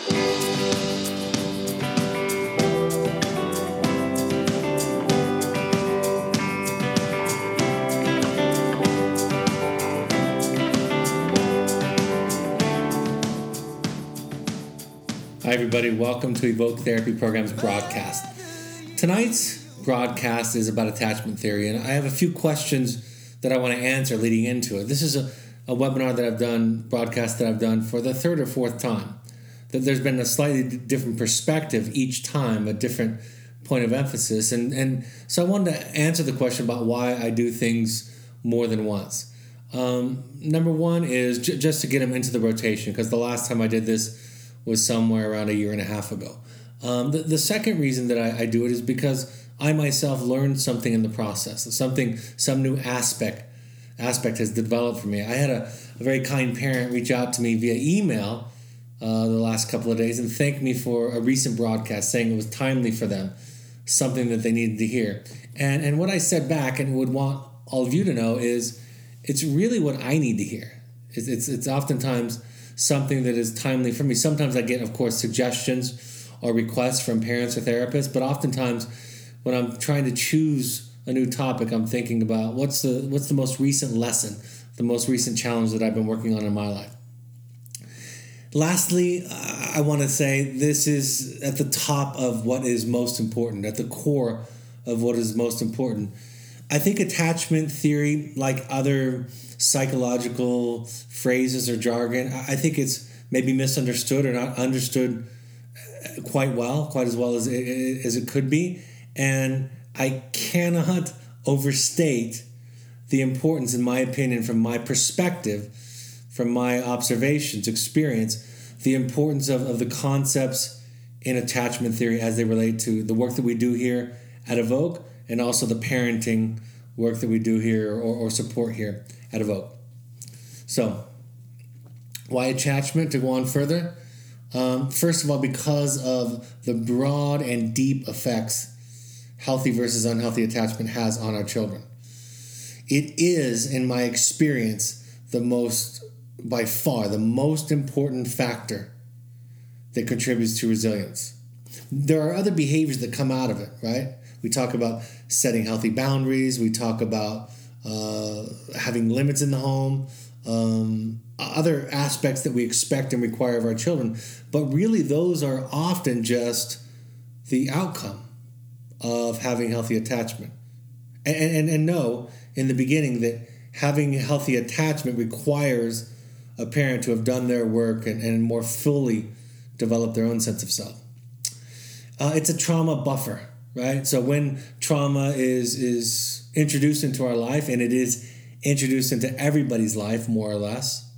Hi, everybody. Welcome to Evoke Therapy Program's broadcast. Tonight's broadcast is about attachment theory, and I have a few questions that I want to answer leading into it. This is a webinar that I've done, broadcast that I've done for the third or fourth time. That there's been a slightly different perspective each time, a different point of emphasis, and so I wanted to answer the question about why I do things more than once. Number one is just to get them into the rotation, because the last time I did this was somewhere around a year and a half ago. The second reason that I do it is because I myself learned something in the process. Some new aspect has developed for me. I had a very kind parent reach out to me via email the last couple of days and thank me for a recent broadcast, saying it was timely for them, something that they needed to hear. And what I said back and would want all of you to know is it's really what I need to hear. It's oftentimes something that is timely for me. Sometimes I get, of course, suggestions or requests from parents or therapists, but oftentimes when I'm trying to choose a new topic, I'm thinking about what's the most recent lesson, the most recent challenge that I've been working on in my life. Lastly, I want to say this is at the top of what is most important, at the core of what is most important. I think attachment theory, like other psychological phrases or jargon, I think it's maybe misunderstood or not understood quite as well as it could be. And I cannot overstate the importance, in my opinion, from my perspective, from my observations, experience, the importance of the concepts in attachment theory as they relate to the work that we do here at Evoke, and also the parenting work that we do here or support here at Evoke. So, why attachment? To go on further, first of all, because of the broad and deep effects healthy versus unhealthy attachment has on our children. It is, in my experience, by far the most important factor that contributes to resilience. There are other behaviors that come out of it, right? We talk about setting healthy boundaries. We talk about having limits in the home, other aspects that we expect and require of our children. But really, those are often just the outcome of having healthy attachment. And know in the beginning that having healthy attachment requires a parent to have done their work and more fully develop their own sense of self. It's a trauma buffer, right? So when trauma is introduced into our life, and it is introduced into everybody's life, more or less,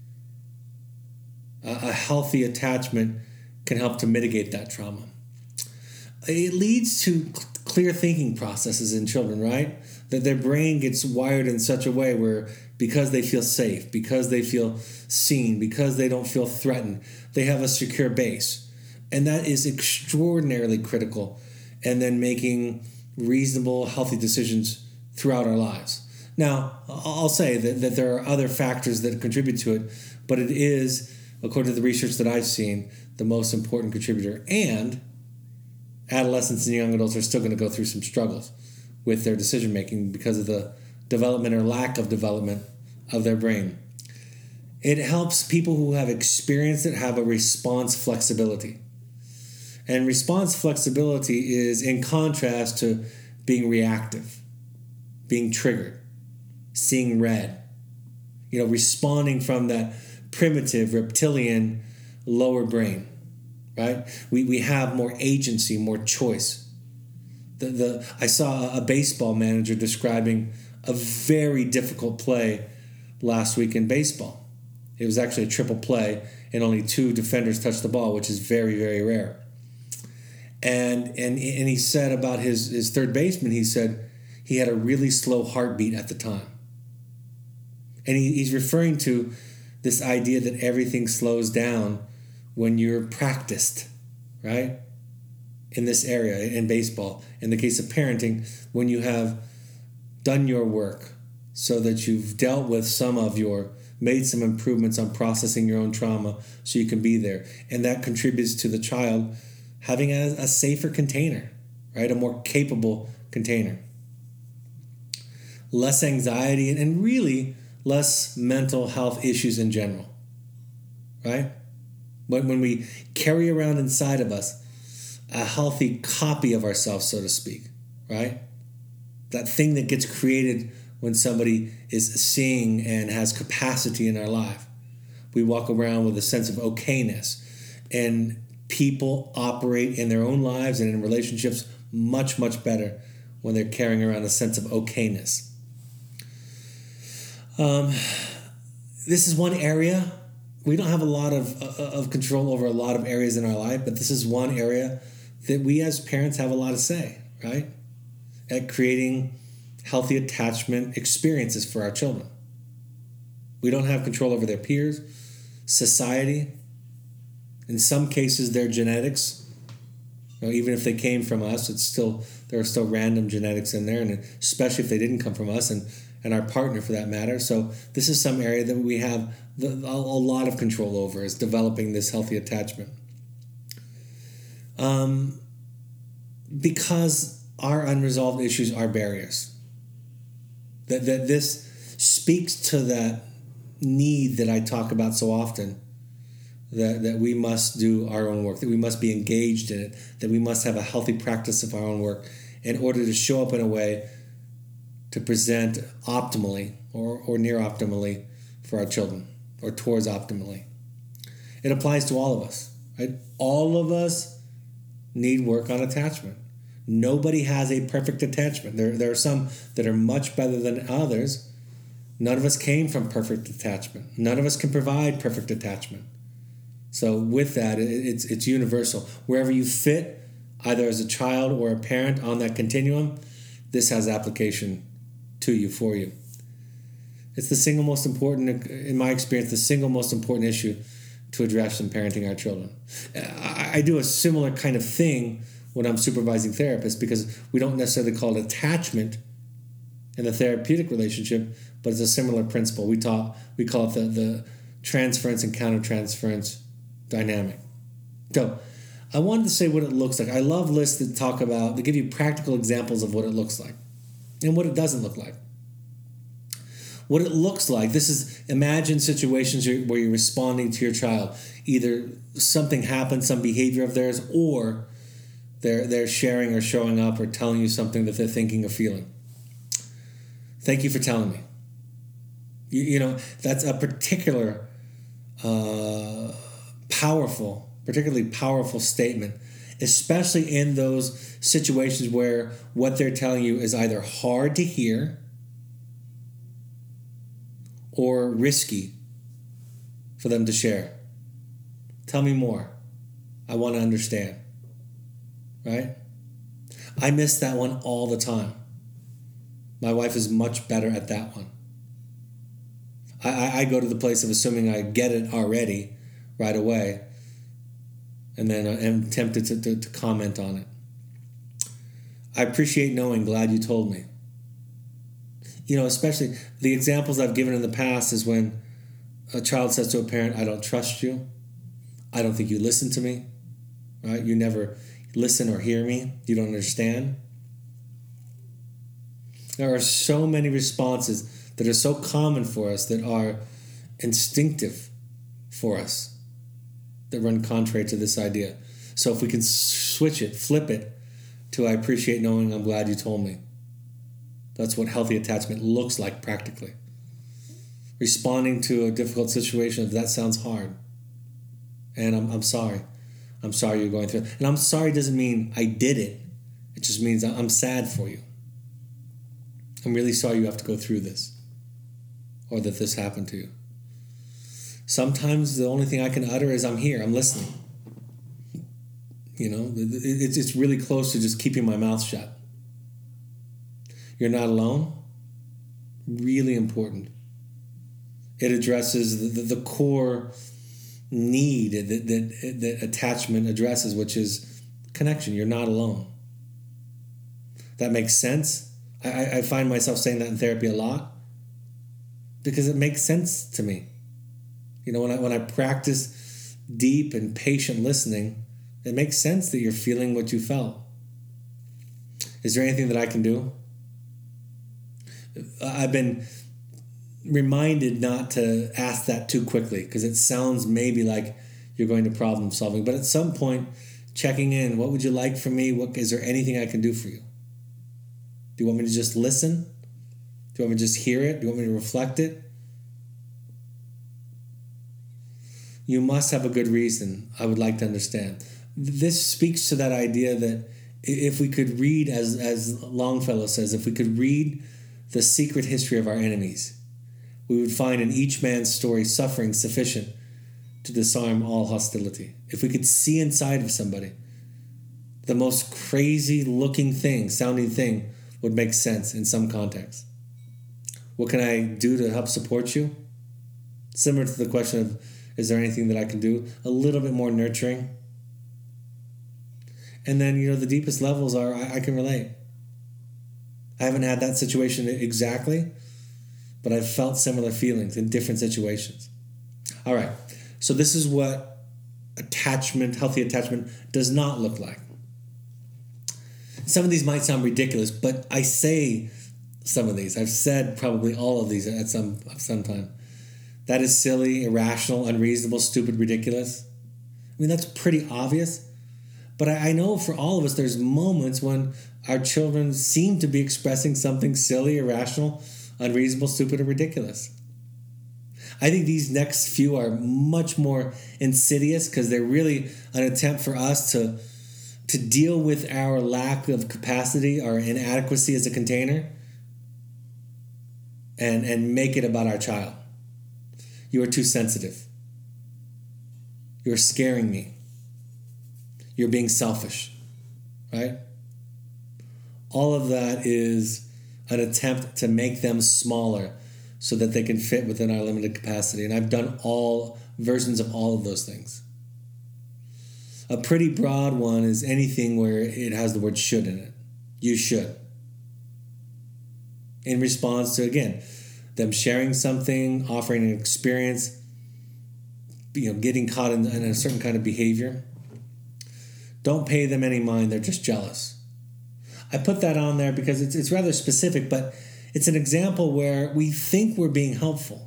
a healthy attachment can help to mitigate that trauma. It leads to clear thinking processes in children, right? That their brain gets wired in such a way where because they feel safe, because they feel seen, because they don't feel threatened, they have a secure base. And that is extraordinarily critical. And then making reasonable, healthy decisions throughout our lives. Now, I'll say that there are other factors that contribute to it, but it is, according to the research that I've seen, the most important contributor. And adolescents and young adults are still going to go through some struggles with their decision-making because of the development or lack of development of their brain. It helps people who have experienced it have a response flexibility. And response flexibility is in contrast to being reactive, being triggered, seeing red, responding from that primitive reptilian lower brain, right? We have more agency, more choice. I saw a baseball manager describing a very difficult play last week in baseball. It was actually a triple play, and only 2 defenders touched the ball, which is very, very rare. And he said about his third baseman, he said he had a really slow heartbeat at the time. And he's referring to this idea that everything slows down when you're practiced, right? In this area, in baseball. In the case of parenting, when you have done your work so that you've dealt with some of your made some improvements on processing your own trauma so you can be there. And that contributes to the child having a safer container, right? A more capable container. Less anxiety and really less mental health issues in general, right? When we carry around inside of us a healthy copy of ourselves, so to speak, right? That thing that gets created when somebody is seeing and has capacity in our life. We walk around with a sense of okayness, and people operate in their own lives and in relationships much, much better when they're carrying around a sense of okayness. This is one area. We don't have a lot of control over a lot of areas in our life, but this is one area that we as parents have a lot to say, right? At creating healthy attachment experiences for our children. We don't have control over their peers, society, in some cases their genetics. You know, even if they came from us, there are still random genetics in there, and especially if they didn't come from us and our partner for that matter. So this is some area that we have a lot of control over, is developing this healthy attachment. Because our unresolved issues are barriers. That this speaks to that need that I talk about so often, that we must do our own work, that we must be engaged in it, that we must have a healthy practice of our own work in order to show up in a way to present optimally or near optimally for our children, or towards optimally. It applies to all of us, right? All of us need work on attachment. Nobody has a perfect attachment. There are some that are much better than others. None of us came from perfect attachment. None of us can provide perfect attachment. So with that, it's universal. Wherever you fit, either as a child or a parent on that continuum, this has application to you, for you. It's the single most important, in my experience, the single most important issue to address in parenting our children. I do a similar kind of thing when I'm supervising therapists, because we don't necessarily call it attachment in the therapeutic relationship, but it's a similar principle. We call it the transference and countertransference dynamic. So I wanted to say what it looks like. I love lists that give you practical examples of what it looks like and what it doesn't look like. What it looks like, imagine situations where you're responding to your child. Either something happened, some behavior of theirs, or they're sharing or showing up or telling you something that they're thinking or feeling. Thank you for telling me. You know, that's a particularly powerful statement, especially in those situations where what they're telling you is either hard to hear or risky for them to share. Tell me more. I want to understand. Right? I miss that one all the time. My wife is much better at that one. I go to the place of assuming I get it already right away, and then I'm tempted to comment on it. I appreciate knowing, glad you told me. You know, especially the examples I've given in the past is when a child says to a parent, I don't trust you. I don't think you listen to me. Right? You never listen or hear me. You don't understand. There are so many responses that are so common for us, that are instinctive for us, that run contrary to this idea. So if we can switch it, flip it to I appreciate knowing, I'm glad you told me. That's what healthy attachment looks like practically. Responding to a difficult situation, if that sounds hard. And I'm sorry. I'm sorry you're going through it. And I'm sorry doesn't mean I did it. It just means I'm sad for you. I'm really sorry you have to go through this, or that this happened to you. Sometimes the only thing I can utter is I'm here, I'm listening. You know, it's really close to just keeping my mouth shut. You're not alone. Really important. It addresses the core need that attachment addresses, which is connection. You're not alone. That makes sense. I find myself saying that in therapy a lot because it makes sense to me. When I practice deep and patient listening, it makes sense that you're feeling what you felt. Is there anything that I can do? I've been reminded not to ask that too quickly because it sounds maybe like you're going to problem solving. But at some point, checking in, what would you like from me? Is there anything I can do for you? Do you want me to just listen? Do you want me to just hear it? Do you want me to reflect it? You must have a good reason, I would like to understand. This speaks to that idea that if we could read, as Longfellow says, if we could read the secret history of our enemies, we would find in each man's story suffering sufficient to disarm all hostility. If we could see inside of somebody, the most crazy looking thing, sounding thing would make sense in some context. What can I do to help support you? Similar to the question of, is there anything that I can do? A little bit more nurturing. And then, the deepest levels are, I can relate. I haven't had that situation exactly, but I've felt similar feelings in different situations. All right, so this is what healthy attachment does not look like. Some of these might sound ridiculous, but I say some of these. I've said probably all of these at some time. That is silly, irrational, unreasonable, stupid, ridiculous. I mean, that's pretty obvious. But I know for all of us, there's moments when our children seem to be expressing something silly, irrational, unreasonable, stupid, or ridiculous. I think these next few are much more insidious because they're really an attempt for us to deal with our lack of capacity, our inadequacy as a container, and make it about our child. You are too sensitive. You're scaring me. You're being selfish, right? All of that is an attempt to make them smaller so that they can fit within our limited capacity. And I've done all versions of all of those things. A pretty broad one is anything where it has the word should in it. You should. In response to, again, them sharing something, offering an experience, getting caught in a certain kind of behavior. Don't pay them any mind, they're just jealous. I put that on there because it's rather specific, but it's an example where we think we're being helpful.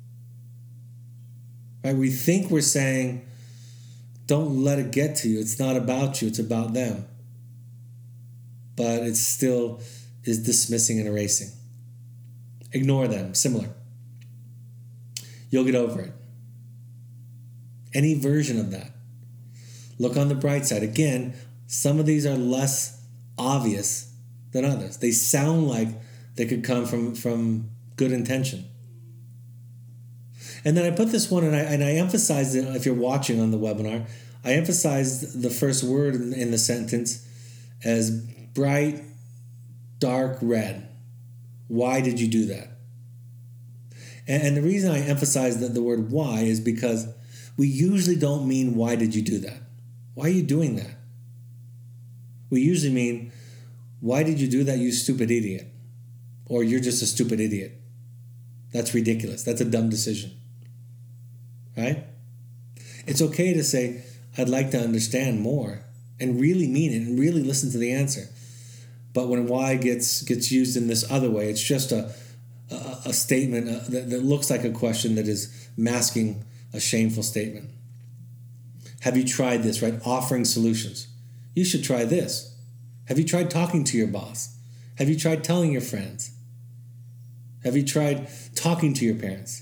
Right? We think we're saying, don't let it get to you. It's not about you, it's about them. But it still is dismissing and erasing. Ignore them, similar. You'll get over it. Any version of that. Look on the bright side. Again, some of these are less obvious than others. They sound like they could come from good intention. And then I put this one, and I emphasized it, if you're watching on the webinar, I emphasized the first word in the sentence as bright, dark red. Why did you do that? And the reason I emphasize the word why is because we usually don't mean, why did you do that? Why are you doing that? We usually mean, why did you do that, you stupid idiot? Or you're just a stupid idiot. That's ridiculous. That's a dumb decision. Right? It's okay to say, I'd like to understand more and really mean it and really listen to the answer. But when why gets used in this other way, it's just a statement that looks like a question that is masking a shameful statement. Have you tried this, right? Offering solutions. You should try this. Have you tried talking to your boss? Have you tried telling your friends? Have you tried talking to your parents?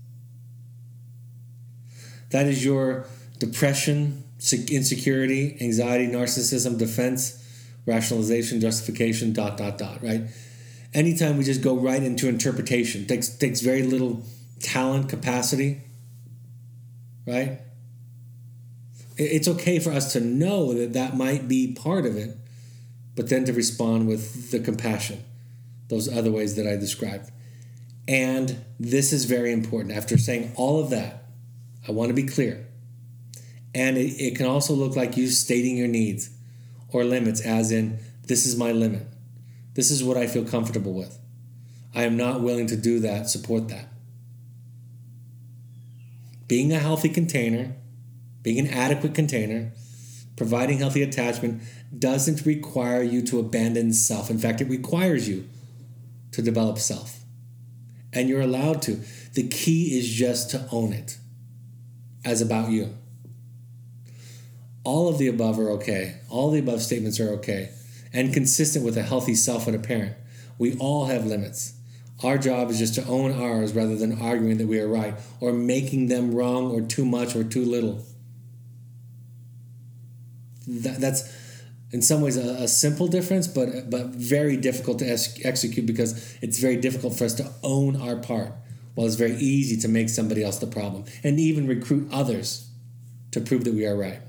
That is your depression, insecurity, anxiety, narcissism, defense, rationalization, justification, ... right? Anytime we just go right into interpretation, takes very little talent, capacity, right? It's okay for us to know that might be part of it, but then to respond with the compassion, those other ways that I described. And this is very important. After saying all of that, I want to be clear. And it can also look like you stating your needs or limits, as in, this is my limit. This is what I feel comfortable with. I am not willing to do that, support that. Being a healthy container, being an adequate container, providing healthy attachment doesn't require you to abandon self. In fact, it requires you to develop self. And you're allowed to. The key is just to own it as about you. All of the above are okay. All the above statements are okay and consistent with a healthy self and a parent. We all have limits. Our job is just to own ours rather than arguing that we are right or making them wrong or too much or too little. That's in some ways a simple difference, but very difficult to execute because it's very difficult for us to own our part, while it's very easy to make somebody else the problem and even recruit others to prove that we are right.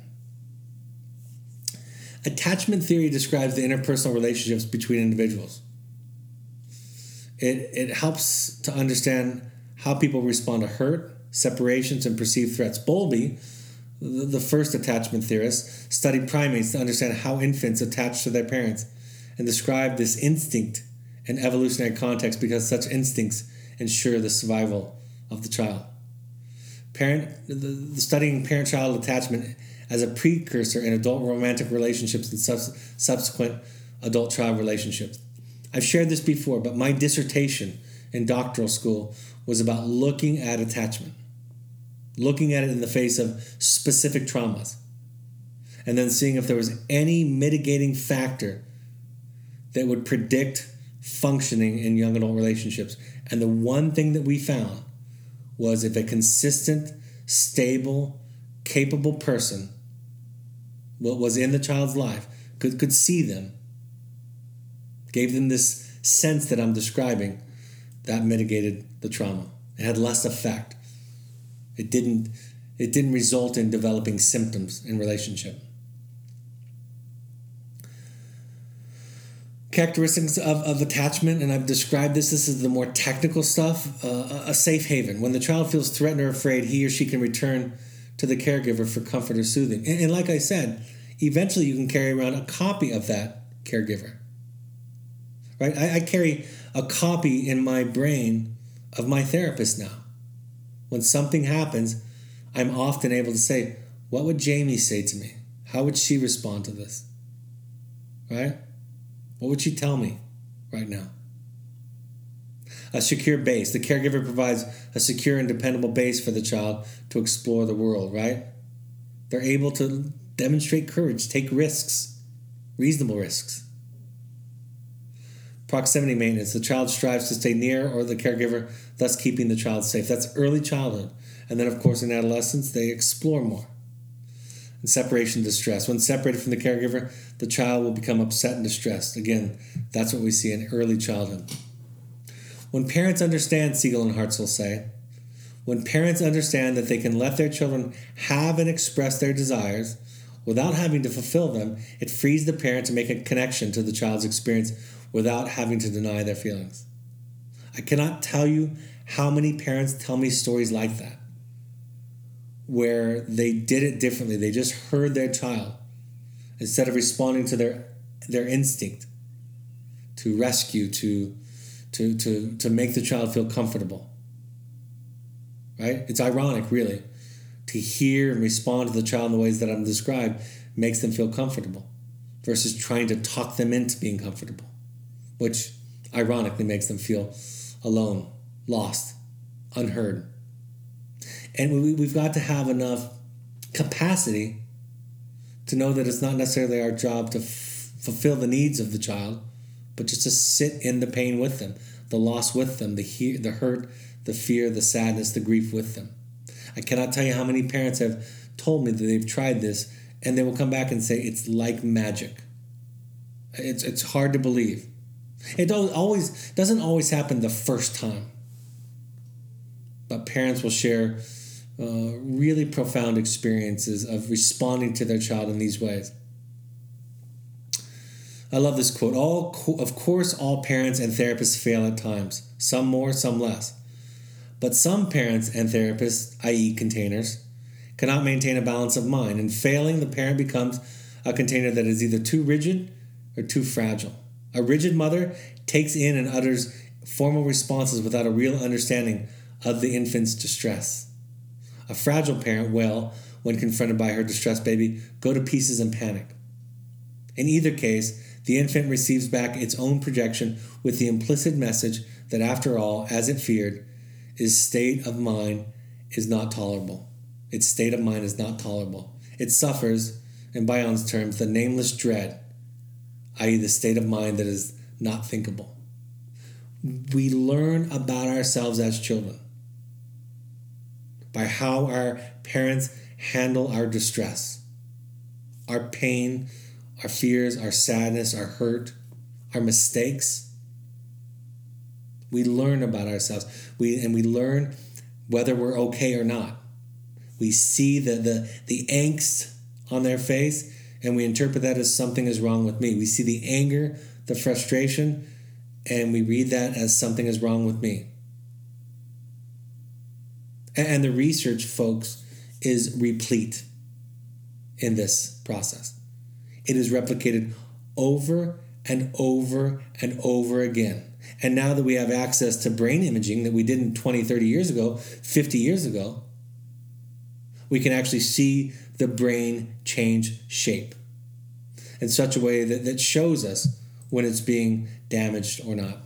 Attachment theory describes the interpersonal relationships between individuals. It helps to understand how people respond to hurt, separations, and perceived threats. Bowlby, the first attachment theorist, studied primates to understand how infants attach to their parents and described this instinct in evolutionary context because such instincts ensure the survival of the child. Studying parent-child attachment as a precursor in adult romantic relationships and subsequent adult-child relationships. I've shared this before, but my dissertation in doctoral school was about looking at attachment, looking at it in the face of specific traumas, and then seeing if there was any mitigating factor that would predict functioning in young adult relationships. And the one thing that we found was if a consistent, stable, capable person what was in the child's life could see them, gave them this sense that I'm describing, that mitigated the trauma. It had less effect. It didn't result in developing symptoms in relationship. Characteristics of attachment, and I've described this is the more technical stuff. A safe haven. When the child feels threatened or afraid, he or she can return to the caregiver for comfort or soothing. And like I said, eventually you can carry around a copy of that caregiver. Right? I carry a copy in my brain of my therapist now. When something happens, I'm often able to say, what would Jamie say to me? How would she respond to this? Right? What would she tell me right now? A secure base. The caregiver provides a secure and dependable base for the child to explore the world, right? They're able to demonstrate courage, take risks, reasonable risks. Proximity maintenance. The child strives to stay near or the caregiver, thus keeping the child safe. That's early childhood. And then, of course, in adolescence, they explore more. And separation distress. When separated from the caregiver, the child will become upset and distressed. Again, that's what we see in early childhood. When parents understand, Siegel and Hartzell say, when parents understand that they can let their children have and express their desires without having to fulfill them, it frees the parent to make a connection to the child's experience without having to deny their feelings. I cannot tell you how many parents tell me stories like that, where they did it differently. They just heard their child instead of responding to their instinct to rescue, to make the child feel comfortable. Right? It's ironic, really, to hear and respond to the child in the ways that I'm described makes them feel comfortable versus trying to talk them into being comfortable, which ironically makes them feel alone, lost, unheard. And we've got to have enough capacity to know that it's not necessarily our job to fulfill the needs of the child, but just to sit in the pain with them, the loss with them, the hurt, the fear, the sadness, the grief with them. I cannot tell you how many parents have told me that they've tried this, and they will come back and say it's like magic. It's hard to believe. It doesn't always happen the first time, but parents will share really profound experiences of responding to their child in these ways. I love this quote. Of course, all parents and therapists fail at times, some more, some less. But some parents and therapists, i.e. containers, cannot maintain a balance of mind. In failing, the parent becomes a container that is either too rigid or too fragile. A rigid mother takes in and utters formal responses without a real understanding of the infant's distress. A fragile parent will, when confronted by her distressed baby, go to pieces and panic. In either case, the infant receives back its own projection with the implicit message that after all, as it feared, its state of mind is not tolerable. Its state of mind is not tolerable. It suffers, in Bayon's terms, the nameless dread, i.e. the state of mind that is not thinkable. We learn about ourselves as children by how our parents handle our distress, our pain, our fears, our sadness, our hurt, our mistakes. We learn about ourselves. We learn whether we're okay or not. We see the angst on their face, and we interpret that as something is wrong with me. We see the anger, the frustration, and we read that as something is wrong with me. And the research, folks, is replete in this process. It is replicated over and over and over again. And now that we have access to brain imaging that we didn't 20, 30 years ago, 50 years ago, we can actually see the brain change shape in such a way that shows us when it's being damaged or not.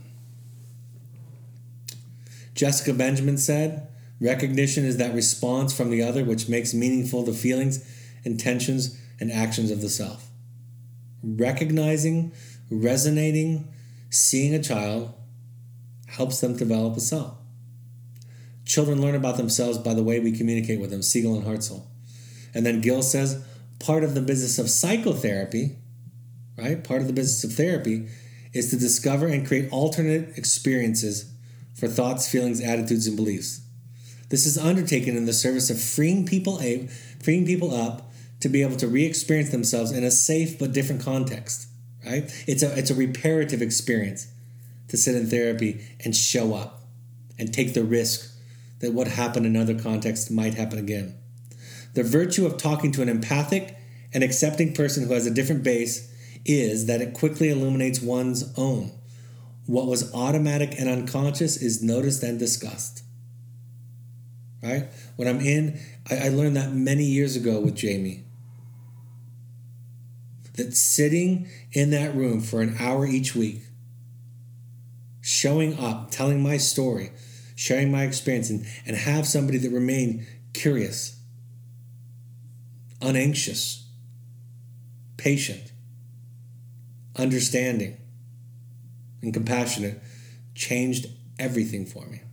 Jessica Benjamin said, "Recognition is that response from the other which makes meaningful the feelings, intentions, and actions of the self." Recognizing, resonating, seeing a child helps them develop a self. Children learn about themselves by the way we communicate with them, Siegel and Hartzell. And then Gill says, part of the business of psychotherapy, right? Part of the business of therapy is to discover and create alternate experiences for thoughts, feelings, attitudes, and beliefs. This is undertaken in the service of freeing people up to be able to re-experience themselves in a safe but different context, right? It's a reparative experience to sit in therapy and show up and take the risk that what happened in other contexts might happen again. The virtue of talking to an empathic and accepting person who has a different base is that it quickly illuminates one's own. What was automatic and unconscious is noticed and discussed. Right? When I learned that many years ago with Jamie. That sitting in that room for an hour each week, showing up, telling my story, sharing my experience, and have somebody that remained curious, unanxious, patient, understanding, and compassionate changed everything for me.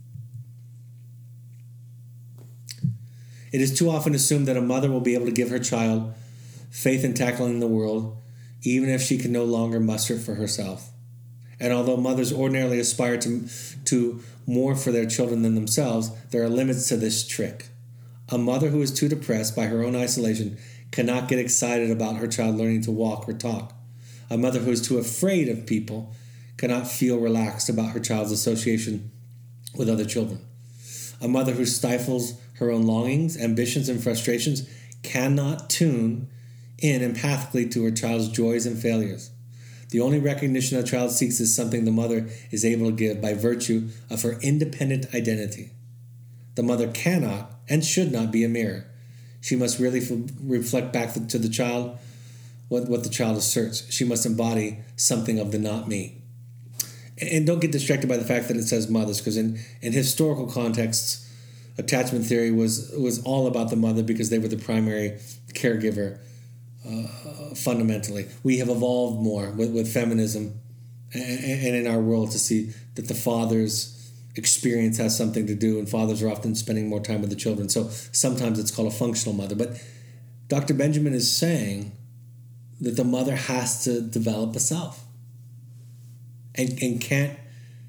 It is too often assumed that a mother will be able to give her child faith in tackling the world, even if she can no longer muster it for herself. And although mothers ordinarily aspire to more for their children than themselves, there are limits to this trick. A mother who is too depressed by her own isolation cannot get excited about her child learning to walk or talk. A mother who is too afraid of people cannot feel relaxed about her child's association with other children. A mother who stifles her own longings, ambitions, and frustrations cannot tune in empathically to her child's joys and failures. The only recognition a child seeks is something the mother is able to give by virtue of her independent identity. The mother cannot and should not be a mirror. She must really reflect back to the child what the child asserts. She must embody something of the not me. And don't get distracted by the fact that it says mothers, because in historical contexts, attachment theory was all about the mother because they were the primary caregiver. Fundamentally, we have evolved more with feminism and in our world to see that the father's experience has something to do, and fathers are often spending more time with the children. So sometimes it's called a functional mother. But Dr. Benjamin is saying that the mother has to develop a self and can't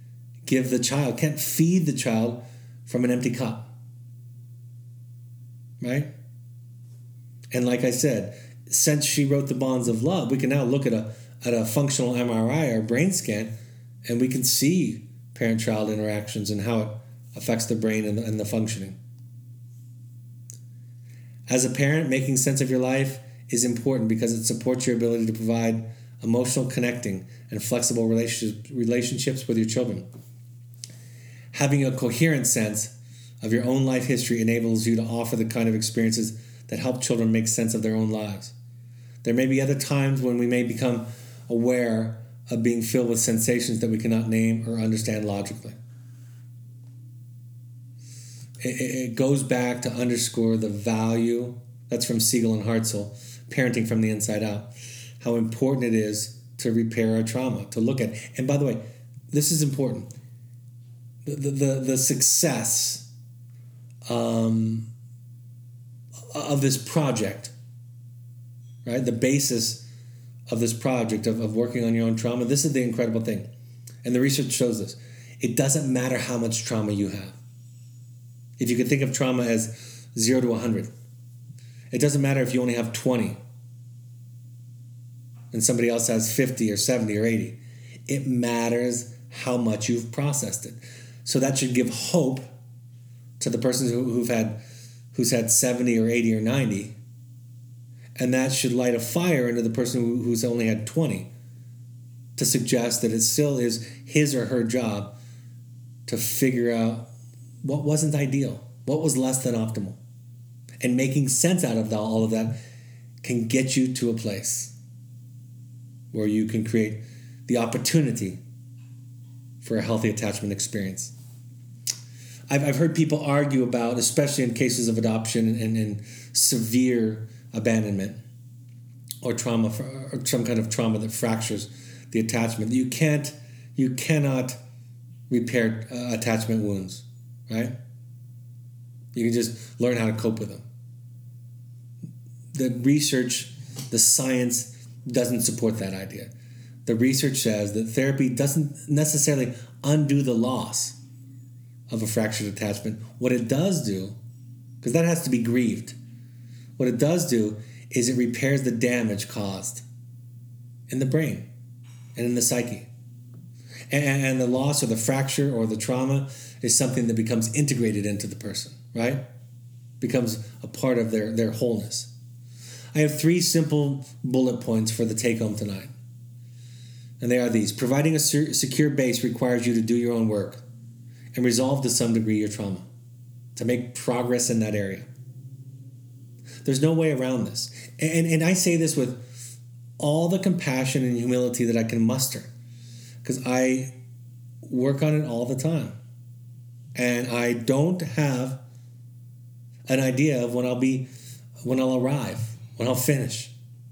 feed the child from an empty cup. Right? And like I said, since she wrote The Bonds of Love, we can now look at a functional MRI or brain scan, and we can see parent-child interactions and how it affects the brain and the functioning. As a parent, making sense of your life is important because it supports your ability to provide emotional connecting and flexible relationships with your children. Having a coherent sense of your own life history enables you to offer the kind of experiences that help children make sense of their own lives. There may be other times when we may become aware of being filled with sensations that we cannot name or understand logically. It goes back to underscore the value, that's from Siegel and Hartzell, Parenting from the Inside Out, how important it is to repair our trauma, to look at. And by the way, this is important. The success of this project, right? The basis of this project of working on your own trauma, this is the incredible thing. And the research shows this. It doesn't matter how much trauma you have. If you could think of trauma as 0 to 100, it doesn't matter if you only have 20 and somebody else has 50 or 70 or 80. It matters how much you've processed it. So that should give hope to the person who's had 70 or 80 or 90. And that should light a fire into the person who's only had 20 to suggest that it still is his or her job to figure out what wasn't ideal, what was less than optimal. And making sense out of all of that can get you to a place where you can create the opportunity for a healthy attachment experience. I've heard people argue about, especially in cases of adoption and severe abandonment or trauma, or some kind of trauma that fractures the attachment, you cannot repair attachment wounds, right? You can just learn how to cope with them. The research, the science doesn't support that idea. The research says that therapy doesn't necessarily undo the loss of a fractured attachment. What it does do, because that has to be grieved, what it does do is it repairs the damage caused in the brain and in the psyche. And the loss or the fracture or the trauma is something that becomes integrated into the person, right? Becomes a part of their wholeness. I have 3 simple bullet points for the take-home tonight. And they are these. Providing a secure base requires you to do your own work and resolve to some degree your trauma, to make progress in that area. There's no way around this. And I say this with all the compassion and humility that I can muster, because I work on it all the time. And I don't have an idea of when I'll arrive, when I'll finish.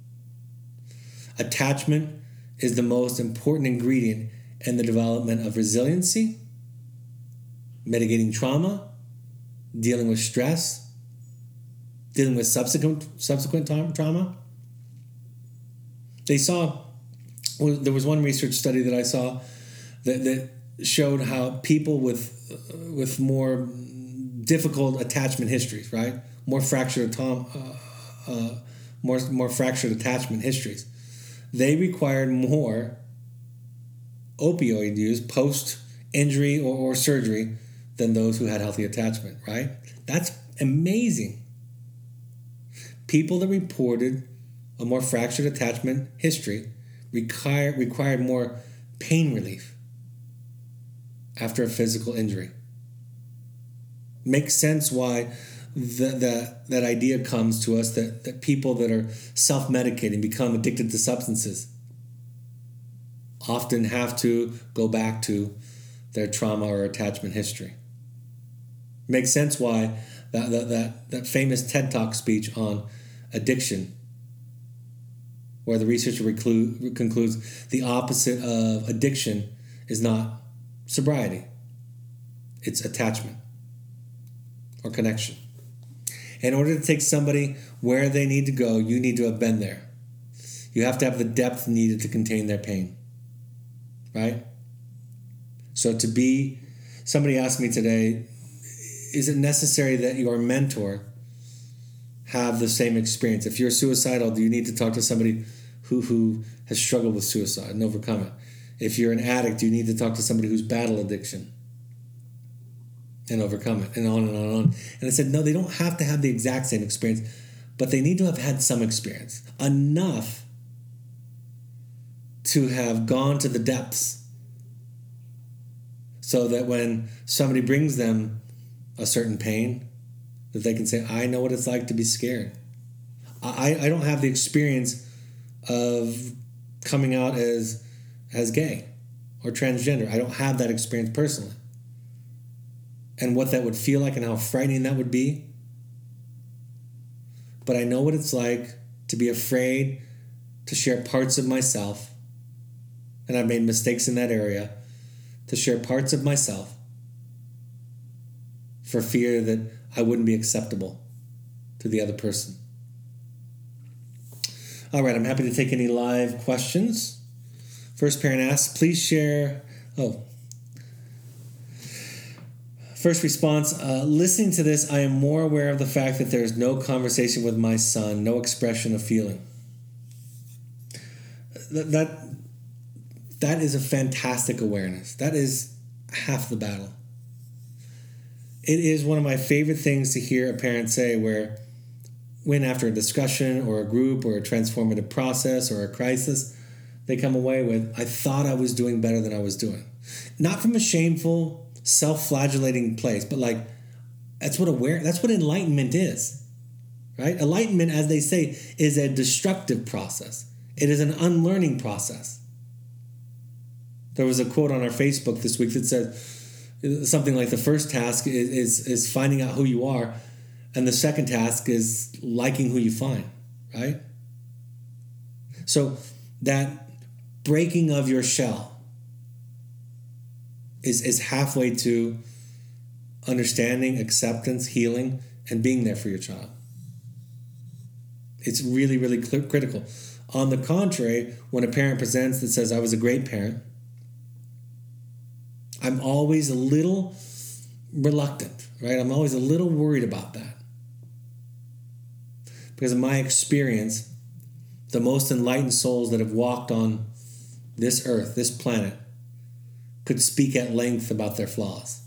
Attachment is the most important ingredient in the development of resiliency, mitigating trauma, dealing with stress, dealing with subsequent trauma. There was one research study that I saw that showed how people with more difficult attachment histories, right? More fractured attachment histories. They required more opioid use post-injury or surgery than those who had healthy attachment, right? That's amazing. People that reported a more fractured attachment history required more pain relief after a physical injury. Makes sense why that idea comes to us that people that are self-medicating, become addicted to substances, often have to go back to their trauma or attachment history. Makes sense why that famous TED Talk speech on addiction, where the researcher concludes the opposite of addiction is not sobriety, it's attachment or connection. In order to take somebody where they need to go, you need to have been there. You have to have the depth needed to contain their pain, right? So somebody asked me today, is it necessary that your mentor have the same experience? If you're suicidal, do you need to talk to somebody who has struggled with suicide and overcome it? If you're an addict, do you need to talk to somebody who's battled addiction and overcome it, and on and on and on? And I said, no, they don't have to have the exact same experience, but they need to have had some experience, enough to have gone to the depths, so that when somebody brings them a certain pain, that they can say, I know what it's like to be scared. I don't have the experience of coming out as gay or transgender. I don't have that experience personally. And what that would feel like and how frightening that would be. But I know what it's like to be afraid to share parts of myself, and I've made mistakes in that area, to share parts of myself for fear that I wouldn't be acceptable to the other person. All right, I'm happy to take any live questions. First parent asks, please share... First response, listening to this, I am more aware of the fact that there is no conversation with my son, no expression of feeling. That is a fantastic awareness. That is half the battle. It is one of my favorite things to hear a parent say when after a discussion or a group or a transformative process or a crisis, they come away with, I thought I was doing better than I was doing. Not from a shameful, self-flagellating place, but like that's what enlightenment is, right? Enlightenment, as they say, is a destructive process. It is an unlearning process. There was a quote on our Facebook this week that said something like the first task is finding out who you are, and the second task is liking who you find, right? So that breaking of your shell is halfway to understanding, acceptance, healing, and being there for your child. It's really, really critical. On the contrary, when a parent presents that says, I was a great parent, I'm always a little reluctant, right? I'm always a little worried about that. Because in my experience, the most enlightened souls that have walked on this earth, this planet, could speak at length about their flaws.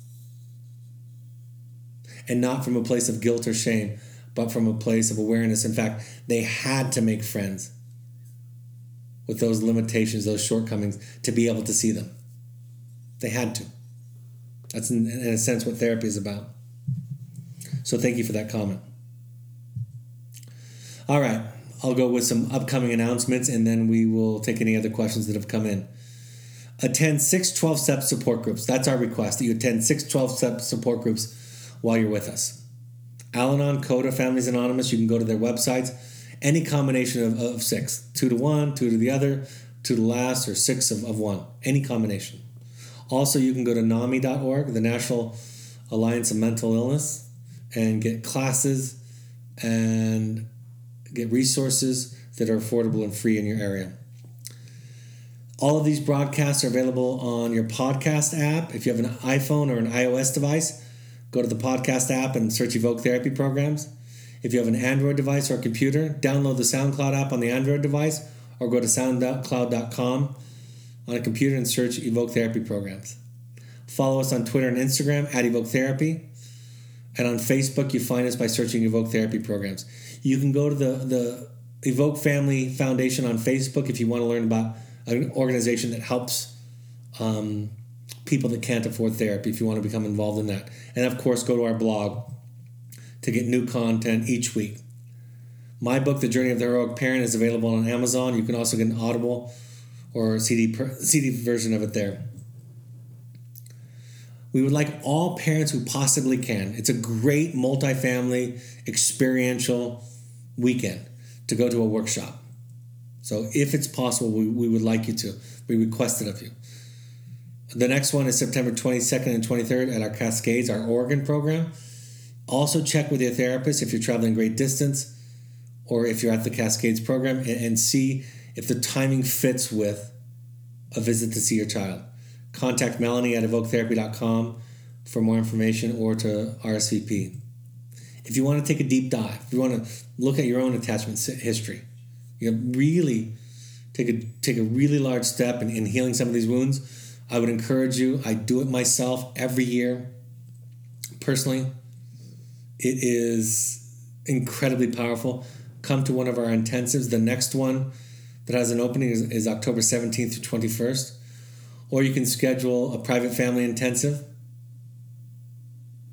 And not from a place of guilt or shame, but from a place of awareness. In fact, they had to make friends with those limitations, those shortcomings, to be able to see them. They had to. That's, in a sense, what therapy is about. So thank you for that comment. All right, I'll go with some upcoming announcements, and then we will take any other questions that have come in. Attend 6 12-step support groups. That's our request, that you attend 6 12-step support groups while you're with us. Al-Anon, CODA, Families Anonymous, you can go to their websites. Any combination of 6. 2 to 1, 2 to the other, 2 to last, or 6 of 1. Any combination. Also, you can go to NAMI.org, the National Alliance of Mental Illness, and get classes and get resources that are affordable and free in your area. All of these broadcasts are available on your podcast app. If you have an iPhone or an iOS device, go to the podcast app and search Evoke Therapy Programs. If you have an Android device or a computer, download the SoundCloud app on the Android device or go to soundcloud.com on a computer and search Evoke Therapy Programs. Follow us on Twitter and Instagram at Evoke Therapy. And on Facebook, you find us by searching Evoke Therapy Programs. You can go to the Evoke Family Foundation on Facebook if you want to learn about an organization that helps people that can't afford therapy, if you want to become involved in that. And of course, go to our blog to get new content each week. My book, The Journey of the Heroic Parent, is available on Amazon. You can also get an Audible or CD version of it there. We would like all parents who possibly can. It's a great multifamily experiential weekend to go to a workshop. So if it's possible, we would like you to. We request it of you. The next one is September 22nd and 23rd at our Cascades, our Oregon program. Also check with your therapist if you're traveling great distance or if you're at the Cascades program and see if the timing fits with a visit to see your child. Contact Melanie at evoketherapy.com for more information or to RSVP. If you want to take a deep dive, if you want to look at your own attachment history, you really take a really large step in healing some of these wounds, I would encourage you. I do it myself every year. Personally, it is incredibly powerful. Come to one of our intensives. The next one that has an opening is October 17th through 21st. Or you can schedule a private family intensive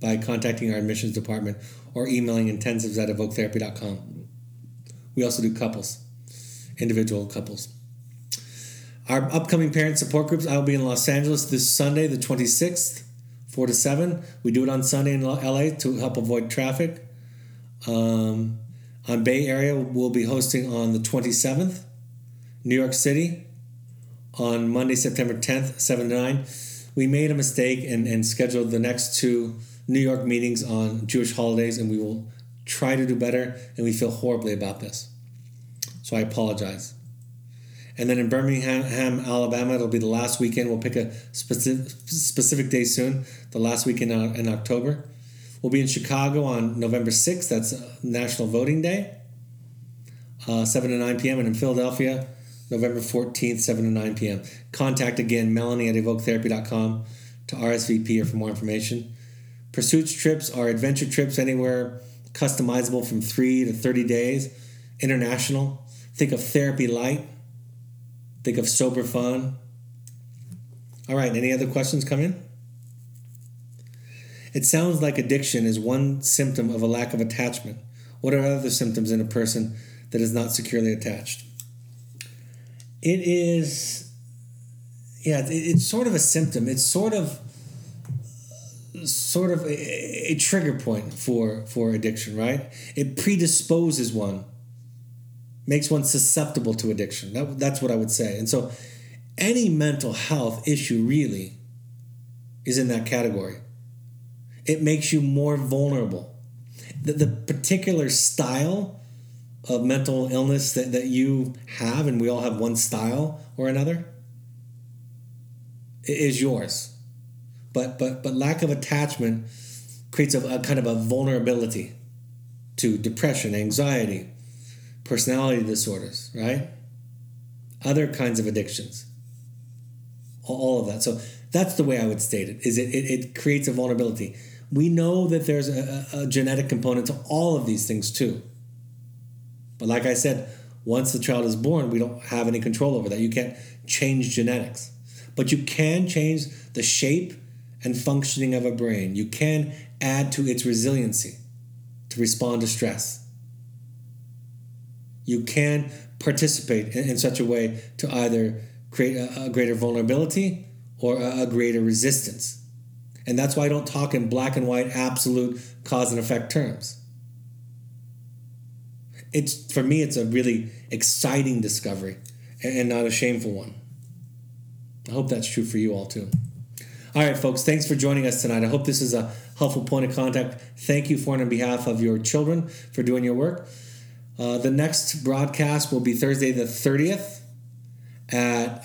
by contacting our admissions department or emailing intensives@evoketherapy.com. We also do couples, individual couples. Our upcoming parent support groups, I'll be in Los Angeles this Sunday, the 26th, 4 to 7. We do it on Sunday in LA to help avoid traffic. On Bay Area, we'll be hosting on the 27th. New York City on Monday, September 10th, 7 to 9. We made a mistake and scheduled the next 2 New York meetings on Jewish holidays, and we will try to do better, and we feel horribly about this. So I apologize. And then in Birmingham, Alabama, it'll be the last weekend. We'll pick a specific day soon, the last weekend in October. We'll be in Chicago on November 6th. That's National Voting Day, 7 to 9 p.m. And in Philadelphia, November 14th, 7 to 9 p.m. Contact again, Melanie@evoketherapy.com to RSVP or for more information. Pursuits trips are adventure trips anywhere customizable from 3 to 30 days. International. Think of Therapy Light. Think of Sober Fun. All right, any other questions come in? It sounds like addiction is one symptom of a lack of attachment. What are other symptoms in a person that is not securely attached? It is, it's sort of a symptom. It's sort of a trigger point for addiction, right? It predisposes one, makes one susceptible to addiction. That's what I would say. And so any mental health issue really is in that category. It makes you more vulnerable. The particular style of mental illness that you have, and we all have one style or another, is yours. But lack of attachment creates a kind of a vulnerability to depression, anxiety, personality disorders, right? Other kinds of addictions. All of that. So that's the way I would state it, is it creates a vulnerability. We know that there's a genetic component to all of these things too. But like I said, once the child is born, we don't have any control over that. You can't change genetics. But you can change the shape and functioning of a brain. You can add to its resiliency to respond to stress. You can participate in such a way to either create a greater vulnerability or a greater resistance. And that's why I don't talk in black and white absolute cause and effect terms. For me, it's a really exciting discovery and not a shameful one. I hope that's true for you all too. All right, folks, thanks for joining us tonight. I hope this is a helpful point of contact. Thank you on behalf of your children for doing your work. The next broadcast will be Thursday the 30th at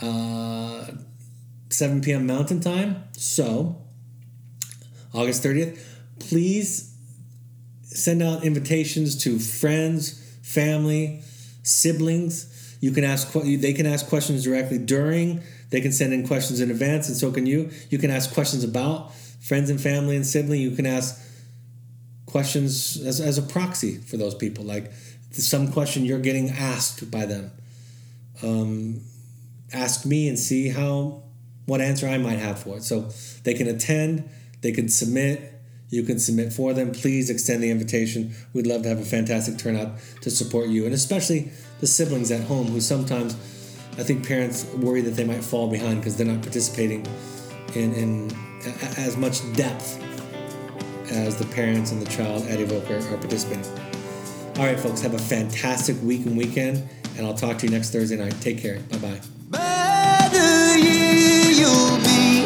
7 p.m. Mountain Time. So, August 30th, please send out invitations to friends, family, siblings. They can ask questions directly during. They can send in questions in advance, and so can you. You can ask questions about friends and family and sibling. You can ask questions as a proxy for those people, like some question you're getting asked by them. Ask me and see what answer I might have for it. So they can attend, they can submit, you can submit for them. Please extend the invitation. We'd love to have a fantastic turnout to support you, and especially the siblings at home who sometimes, I think parents worry that they might fall behind because they're not participating in as much depth as the parents and the child at Evoke are participating. All right, folks, have a fantastic week and weekend, and I'll talk to you next Thursday night. Take care. Bye-bye. Better year you'll be.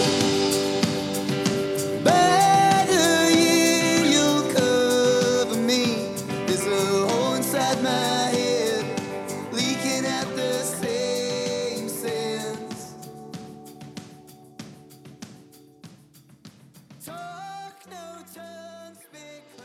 Better year you'll cover me. There's a hole inside my head, leaking at the same sense. Talk no tongue, speak.